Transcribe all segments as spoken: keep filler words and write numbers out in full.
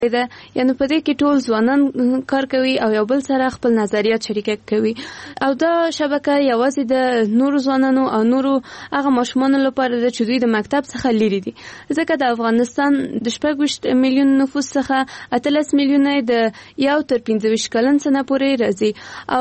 ده، یعنی په دې کې ټول ځوانان کار کوي او یو بل سره خپل نظریات شریک کوي او دا شبکه یوازې د نورو ځوانانو او نورو هغه ماشومانو لپاره ده چې دوی د مکتب څخه لري دي، ځکه د افغانستان د شپږ ویشت میلیون نفوس څخه اتلس میلیونه د یو تر پنځه ویشت کلن سنه پورې راځي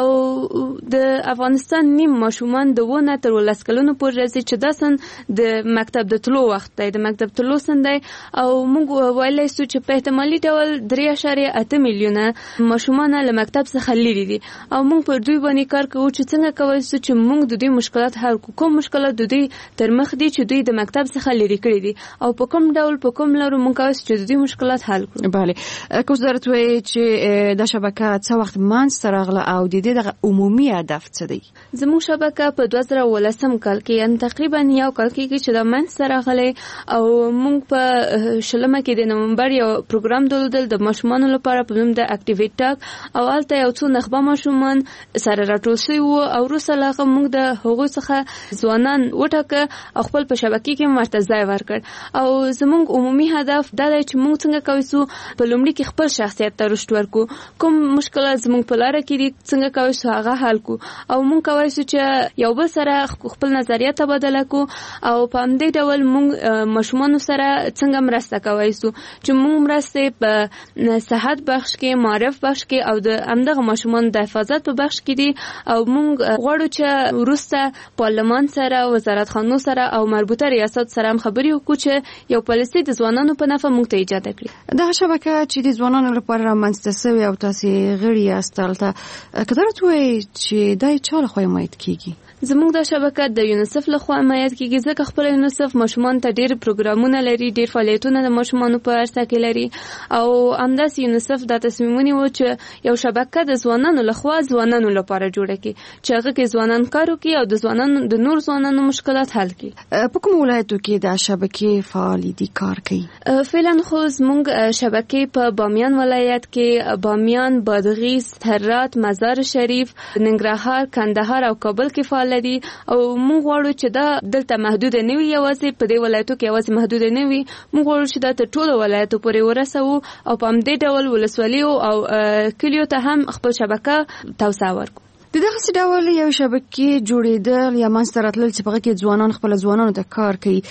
او د افغانستان نیم ماشومان د ونه تر ولس کلونو پورې راځي چې دا سن د مکتب د تلو وخت دی، د مکتب تلو سن دی او موږ ویلی سو چې په احتمالي ډول درې اعشاریه اته میلیونه ماشومان له مکتب څخه لري دي او موږ پر دوی باندې کار کوو چې څنګه کولی سو چې موږ د دوی مشکلات حل کړو، کوم مشکلات د دوی تر مخ دي چې دوی د مکتب څخه لري کړي دي او په کوم ډول په کوم لارو موږ کولی سو چې د دوی مشکلات حل کړو. بله، کوم درته وایي چې دا شبکه څه وخت منځته راغله او د دې دغه عمومي هدف څه دی؟ زموږ شبکه په دوه زره ولسم کال کې یعنې تقریبا یو کال کېږي چې دا منځته راغلی او موږ په شلمه کې د نومبر یو پروګرام درلودل د ماشومانو لپاره په نوم د اکټیویټ ټاک او هلته یو څو نخبه ماشومان سره راټول شوي وو او وروسته له هغه موږ د هغوی څخه ځوانان وټاکه او خپل په شبکې کې ورته ځای ورکړ او زموږ عمومي هدف دا دی چې موږ څنګه کولی سو په لومړي کې خپل شخصیت ته رشد ورکړو، کوم مشکلات زموږ په لاره کې دي څنګه کولی سو هغه حل کړو او موږ کولی سو چې یو بل سره خپل نظریات تبادله کړو او په همدې ډول موږ ماشومانو سره څنګه مرسته کولی سو چې موږ مرستې په صحت بخش کې، معرف بخش کې او د همدغه ماشومانو د حفاظت په بخش کې دي او موږ غواړو چې وروسته پارلمان سره، وزارتخانو سره او مربوطه ریاست سره هم خبرې وکړو چې یو پالیسي د ځوانانو په نفع موږ ته ایجاد کړي. دغه شبکه چې د ځوانانو لپاره رامنځته سوې او تاسې غړي یاست هلته، که درته ووایي چې دا یې چا لخوا حمایت کېږي؟ زموږ دا شبکه د یونیسف لخوا حمایت کیږي ځکه خپل یونیسف ماشومان ته ډېر پروګرامونه لري، ډېر فعالیتونه د ماشومانو په عرصه کې لري او همداسې یونیسف دا تصمیم ونیو چې یو شبکه د ځوانانو لخوا ځوانانو لپاره جوړه کړي چې هغه کې ځوانان کار وکړي او د ځوانانو د نور ځوانانو مشکلات حل کړي. په کوم ولایتو کې دا شبکې فعالې دي کار کوي؟ فعلا خو زموږ شبکې په بامیان ولایت کې، بامیان، بادغیس، هرات، مزار شریف، ننګرهار، کندهار او کابل کې فعال لري او موږ غواړو چې دا دلته محدود نه وي، یوازې په دې ولایتو کې یوازې محدود نه وي، موږ غواړو چې دا تر ټولو ولایتو پورې ورسوو او په همدې ډول ولسوالیو او کلیو ته هم خپل شبکه توسعه ورکړو. د دغسې ډول یو شبکې جوړېدل یا منځته راتلل چې په هغه کې ځوانان خپل ځوانانو ته کار کوي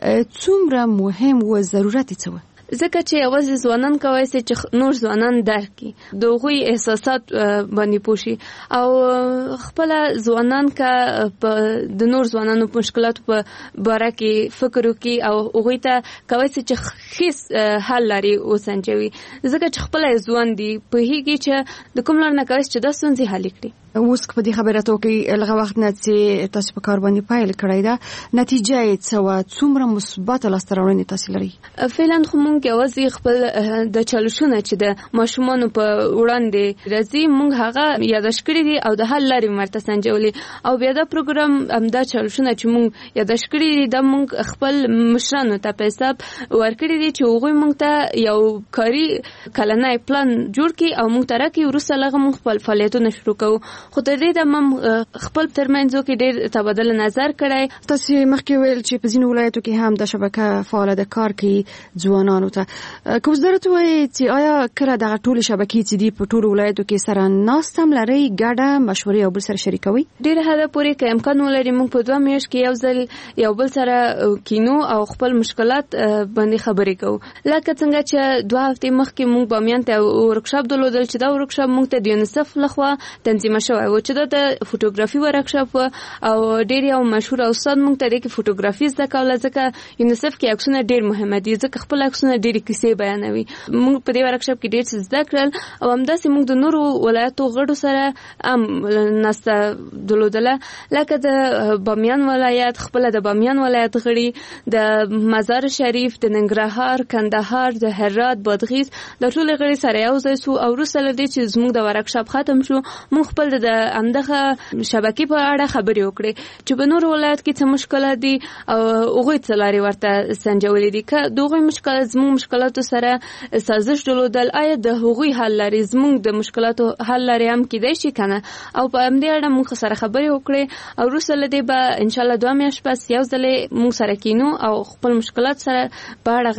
څومره مهم و، ضرورت یې څه و؟ ځکه چې یوازې ځوانان کولی شي چې نور ځوانان درک کړي، د هغوی احساسات باندې پوه شي او خپله ځوانان که په د نور ځوانانو په مشکلاتو په باره کې فکر وکړي او هغوی ته کولی شي چې ښې حل لارې وسنجوي، ځکه چې خپله یې ځوان دي، پوهېږي چې د کوم لار نه کولی شي چې دا ستونزې حل کړي. اوس په دې خبره ته وکړئ لږه وخت نه چې تاسو په کار باندې پیل کړی ده، نتیجه یې څه وه؟ څومره مثبته لاسته راوړنې تاسې لرئ؟ فعلا خو موږ یوازې خپل د چالشونه چې د ماشومانو په وړاندې راځي موږ هغه یاداشت کړي دي او د حل لارې ورته سنجولې او بیا دا پروګرام همدا چالشونه چې موږ یاداشت کړي دي دا موږ خپل مشرانو ته په حساب ورکړي دي چې هغوی موږ ته یو کاري کلنی پلان جوړ کړي او موږ ته راکړي، وروسته له هغه موږ خپل فعالیتونه شروع کوو. خو تر دې دمه خپل ترمنځو کې ډېر تبادله نظر کړی. تاسې مخکې ویل چې په ځینو ولایتو کې هم دا شبکه فعاله ده، کار کوي ځوانانو ته. که اوس درته ووایي چې آیا کله دغه ټولې شبکې چې دي په ټولو ولایتو کې سره ناست هم لرئ، ګډه مشورې یو بل سره شریکوئ؟ ډېر حده پورې که امکان ولري موږ په دوه میاشت کې یو ځل یو بل سره کینو او خپل مشکلات باندې خبرې کوو. لکه څنګه چې دوه هفتې مخکې موږ بامیان ته ورکشاپ درلودل چې دا ورکشاپ موږ ته د یونیسف لخوا تنظیمه شوی و چې دا د فوټوګرافي ورکشاپ و او ډېر یو مشهور استاد موږ ته د فوټوګرافي زده کوله، ځکه یونیسف کې عکسونه ډېر مهمه دي، ځکه خپل عکسونه ډېرې کیسې بیانوي. موږ په دې ورکشاپ کې ډېر څه زده کړل او همداسې موږ د نورو ولایتو غړو سره هم ناسته درلودله، لکه د بامیان ولایت، خپله د بامیان ولایت غړي، د مزار شریف، د ننګرهار، کندهار، د هرات، بادغیس د ټولې غړي سره یو ځای سو او وروسته له دې چې زموږ د ورکشاپ ختم شو موږ خپل د همدغه شبکې په اړه خبرې وکړې چې په نورو ولایت کې څه مشکلات دي او هغوی څه لارې ورته سنجولې دي. که د هغوی مشکلات زموږ مشکلاتو سره سازش درلودل، آیا د هغوی حل لارې زموږ د مشکلاتو حل لارې هم کیدای شي که نه؟ او په همدې اړه موږ سره خبرې وکړې او وروسته له دې به انشاءالله دوه میاشتې پس یو ځلې موږ سره کینو او خپل مشکلات سره په اړه غږیږو.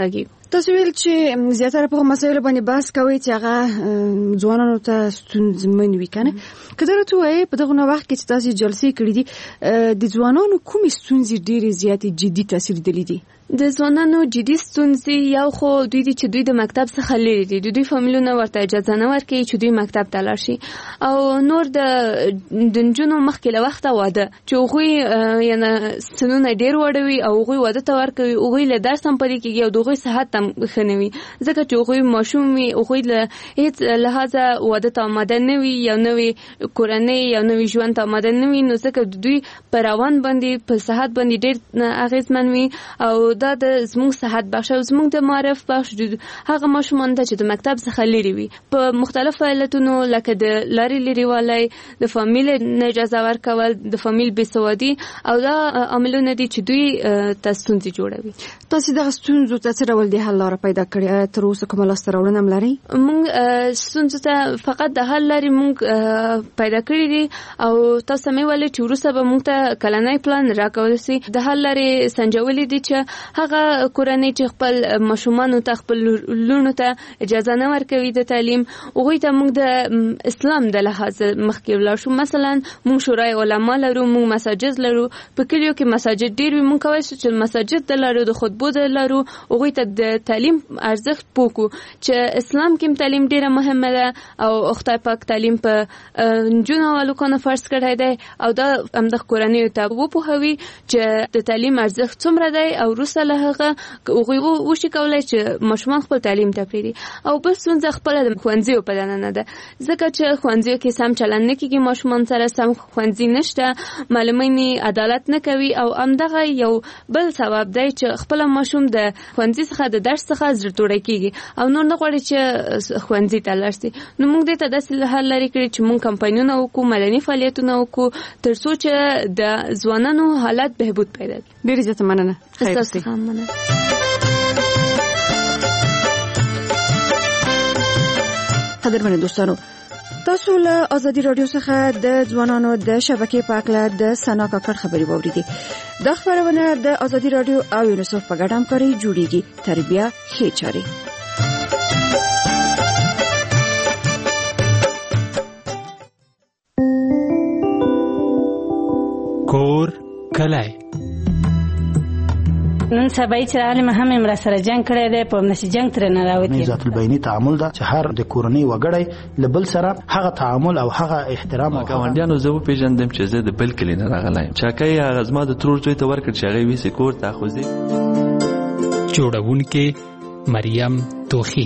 تاسو ویل چې زیاتره په مسایلو باندې بحث کوي چې هغه ځوانانو ته ستونزمن وي کنه. که درته وایي په دغه وخت کې چې تاسو جلسې کړې دي د ځوانانو کومې ستونزې ډېرې زیاتې جدي تاثیر دلی دي؟ د ځوانانو جدي ستونزې یو خو دوی دي چې دوی د مکتب څخه لري دي، د دوی فامیلونه ورته اجازه نه ورکوي چې دوی مکتب ته لاړ شي، او نور د د نجونو مخکې له وخته واده چې هغوی یعنې سنونه ډېر وړوي او هغوی واده ته ورکوي، هغوی له درس هم پرې کېږي او د هغوی صحت هم ښه نه وي، ځکه چې هغوی ماشوم وي، هغوی له هېڅ لحاظه واده ته آماده نه وي، یو نوې کورنۍ یو نوې ژوند ته آماده نه وي، نو ځکه دوی په روان باندې په صحت باندې ډېر اغېزمن وي، او دا د زموږ صحت بخش او زموږ د معرف بخش هغه ماشومان ته چې د مکتب څخه لري وي په مختلفو علتونو لکه د لارې لرېوالی، د فامیل نه اجازه ورکول، د فامیل بېسوادي، او دا عاملونه دي چې دوی ته ستونزې جوړوي. تاسو دغه ستونزو ته څه ډول د حل لاره پیدا کړې؟ تر اوسه کومه لاسته راوړنه هم لرئ؟ موږ ستونزو ته فقط د حل لارې موږ پیدا کړې دي، او تاسو مې ویلې چې وروسته به موږ ته کلنی پلان راکول شي. د حل لارې سنجولې دي چې هغه کورنۍ چې خپل ماشومانو ته خپل لونو ته اجازه نه ورکوي د تعلیم، هغوی ته موږ د اسلام د لحاظ مخکې ولاړ شو. مثلا موږ شورای علما لرو، موږ مساجد لرو، په کلیو کې مساجد ډېر وي، موږ کولی شو چې مساجد د لرو، د خطبو د لرو، هغوی ته د تعلیم ارزښت پوکو چې اسلام کې تعلیم ډېره مهمه ده او خدای پاک تعلیم په نجونو او هلکانو فرض کړی دی، او دا همدغه کورنیو ته وپوهوي چې د تعلیم ارزښت څومره دی، او وروسته له هغه هغوی وشي کولی چې ماشومان خپل تعلیم ته پرېږدي. او بل ستونزه خپله د ښوونځیو په دننه ده، ځکه چې ښوونځیو کې سم چلند نه کېږي، ماشومان سره سم ښوونځي نشته، معلمین عدالت نه کوي، او همدغه یو بل سبب دی چې خپله ماشوم د ښوونځي څخه د درس څخه زړه توړی کېږي او نور نه غواړي چې ښوونځي ته لاړ شي. نو موږ دې ته داسې حل لرې کړي چې موږ کمپاینونه وکړو، مدني فعالیتونه وکړو، تر څو چې د ځوانانو حالت بهبود پیدا کړي. ډېرې زیاته مننه. ستاسو څخه مننه. قدرمن دوستانو، تاسو له ازادي رادیو څخه د ځوانانو د شبکې په اړه د سنا کاکړ خبري واوریدي. دا خبرونه د ازادي رادیو او یونیسف په ګډه همکاري جوړیږي. تربیه ښې چارې. کور کلای نن سبا چې عالم هم امر سره جنگ کړی دی، په نشي جنگ تر نه راوتی. ذات البینی تعامل دا چې هر د کورنۍ وګړی لبل سره هغه تعامل او هغه احترام او ګاونډیانو زه په پیژندم چې زه د بل کلی نه راغلایم. چاکای هغه زما د ترور زوی ته ورکړ چې هغه ویسې کور ته خوځي. جوړونکې مریم توخی.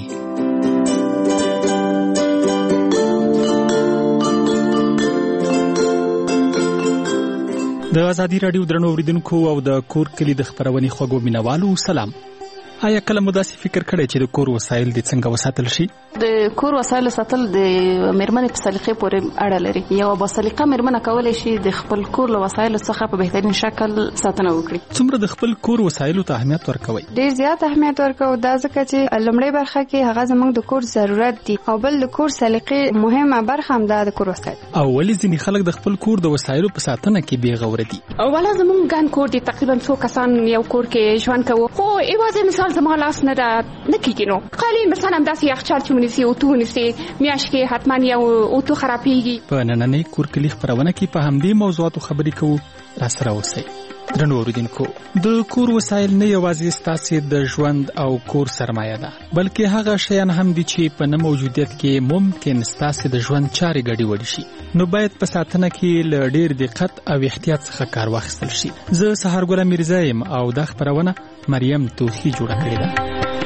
د ازادي رادیو درنو اوریدونکو او د کور کلی د خبرونې خوږو مینوالو سلام. آیا کله مو داسې فکر کړی چې د کور وسایل د څنګه وساتل شي؟ د کور وسایل ساتل د میرمنې په سلیقې پورې اړه لري. یو با سلیقه میرمنه کولی شي د خپل کور له وسایلو څخه په بهترین شکل ساتنه وکړي. څومره د خپل کور وسایلو ته اهمیت ورکوي؟ ډېر زیات اهمیت ورکوي، دا ځکه چې لومړی برخه کې هغه زموږ د کور ضرورت دي، او بل د کور سلیقې مهمه برخه هم ده د کور وسایل. او ولې ځینې خلک د خپل کور د وسایلو په ساتنه کې بې غوره دي؟ اوله زموږ ګڼ کور دي، تقریبا څو کسان یو کور کې ژوند کوو، خو یوازې مثال زما لاس نه ده نه کېږي. نو خالي مثلا همداسې یخچال چې ونیسي، اوتو ونیسي، میاشت کې حتما یو اوتو خرابېږي. په نننۍ کور کلي خبرونه کې په همدې موضوعاتو خبرې کوو. راسره اوسئ. درنو اوریدونکو، د کور وسایل نه یوازې ستاسو د ژوند او کور سرمایه ده، بلکې هغه شیان هم دي چې په نه موجودیت کې ممکن ستاسو د ژوند چارې ګډې وډې شي. نو باید په ساتنه کې له ډېر دقت او احتیاط څخه کار واخیستل شي. زه سهارګل میرزا یم او دا خبرونه مریم توخی جوړه کړې ده.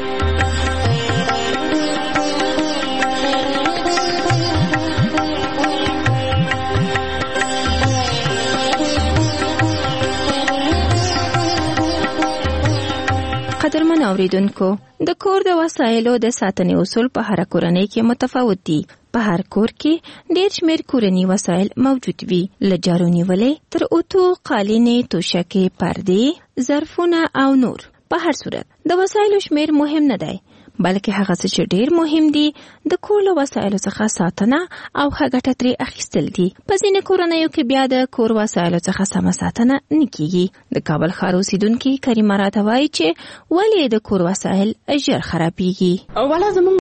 قدرمن اوریدونکو، د کور د وسایلو د ساتنې اصول په هر کورنۍ کې متفاوت دي. په هر کور کې ډېر شمېر کورني وسایل موجود وي، له جارو نیولې تر اوتو، قالینې، توشکې، پردې، ظرفونه او نور. په هر صورت د وسایلو شمېر مهم نه دی، بلکې هغه څه چې ډیر مهم دي د کور له وسایلو څخه ساتنه او ښه ګټه ترې اخیستل دي. په ځینې کورنیو کې بیا د کور وسایلو څخه سمه ساتنه نه کیږي. د کابل ښار اوسیدونکي کریمه راته وایي چې ولې د کور وسایل ژر خرابېږي. اوله زموږ